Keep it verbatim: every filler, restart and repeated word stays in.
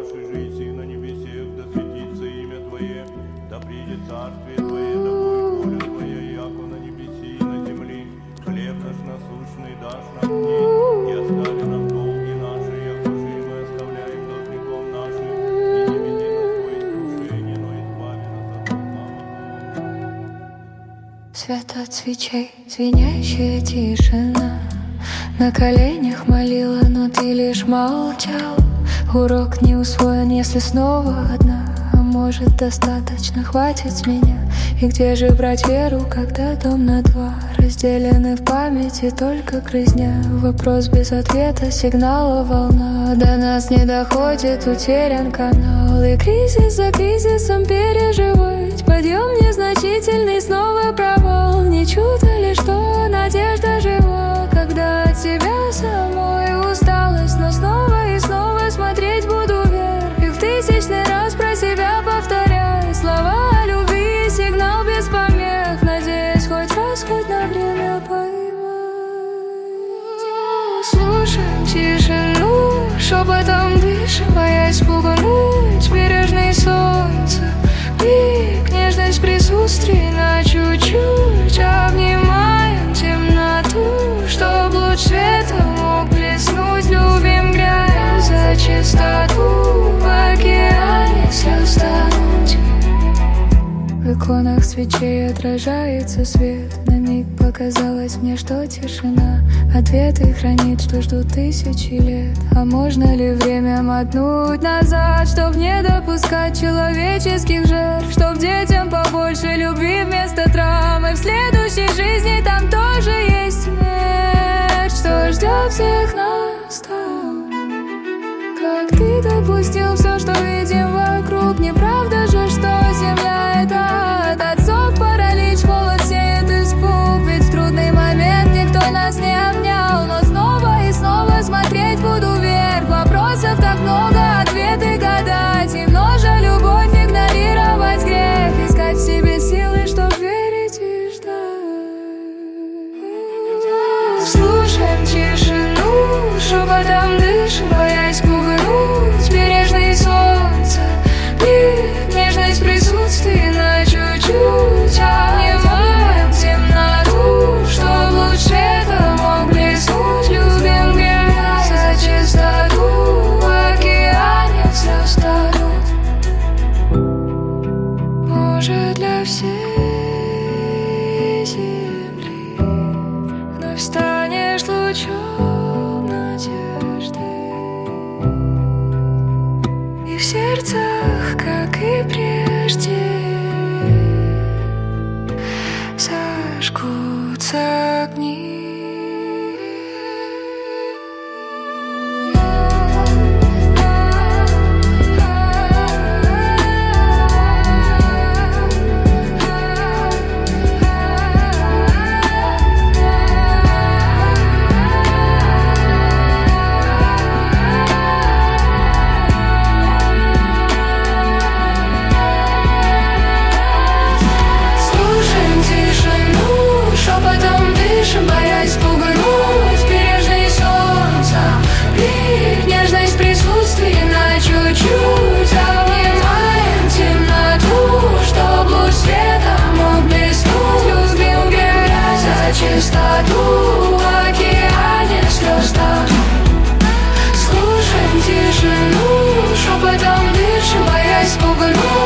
нашей жизни на небесе, да светится имя Твое, да придет царствие Твое, да будет воля Твоя, яко на небеси и на земли. Хлеб наш насущный дашь нам днесь, и остави нам долги наши, яко же и мы оставляем должником нашим, и не веди нас в искушение, но избави нас от лукавого. Свет от свечей, звенящая тишина. На коленях молила, но ты лишь молчал. Урок не усвоен, если снова одна. А может, достаточно, хватит с меня. И где же брать веру, когда дом на два? Разделены в памяти только грызня. Вопрос без ответа, сигнала волна. До нас не доходит, утерян канал. И кризис за кризисом переживать. Подъем незначительный, снова провал. Не чудо ли, что надежда жива, когда от себя самой усталость. Но снова и снова смотреть буду вверх, и в тысячный раз про себя повторяй слова о любви, сигнал без помех. Надеюсь, хоть раз, хоть на время поймать. Слушаем тишину, шепотом дышим, боясь спугнуть бережный солнце. Пик, нежность присутствий на чуть-чуть. Обнимаем темноту, чтоб луч света мог блеснуть. Любим грязь за чистоту, в океане слез тонуть. В иконах свечей отражается свет. На миг показалось мне, что тишина ответы хранит, что ждут тысячи лет. А можно ли время мотнуть назад, чтоб не допускать человеческих жертв, чтоб детям побольше любви вместо травм, и в следующей жизни там тоже есть смерть, что ждет всех нас там. Как ты допустил все, что видим вокруг? Неправда же, что земля это от отцов паралич, холод сеет испуг. Ведь в трудный момент никто нас не обнял. Но снова и снова смотреть буду вверх. Вопросов так много, ответы гадать. И множа любовь, игнорировать грех. Искать в себе силы, чтоб верить и ждать. Слушаем тишину, шепотом дышим, боясь пугнуть бережный солнце. Пик, нежность присутствия на чуть-чуть. Обнимаем темноту, чтоб луч света мог блеснуть. Любим грязь за чистоту, в океане слез тонут. Может, для всей земли вновь станешь лучом надежды. И в сердцах, как и прежде, зажгутся огни. Боясь пугнуть бережный солнца. Пик, нежность присутствия на чуть-чуть. Обнимаем темноту, чтоб луч света мог блеснуть. Любим грязь за чистоту, в океане слез тонут. Слушаем тишину, шепотом дышим, боясь пугнуть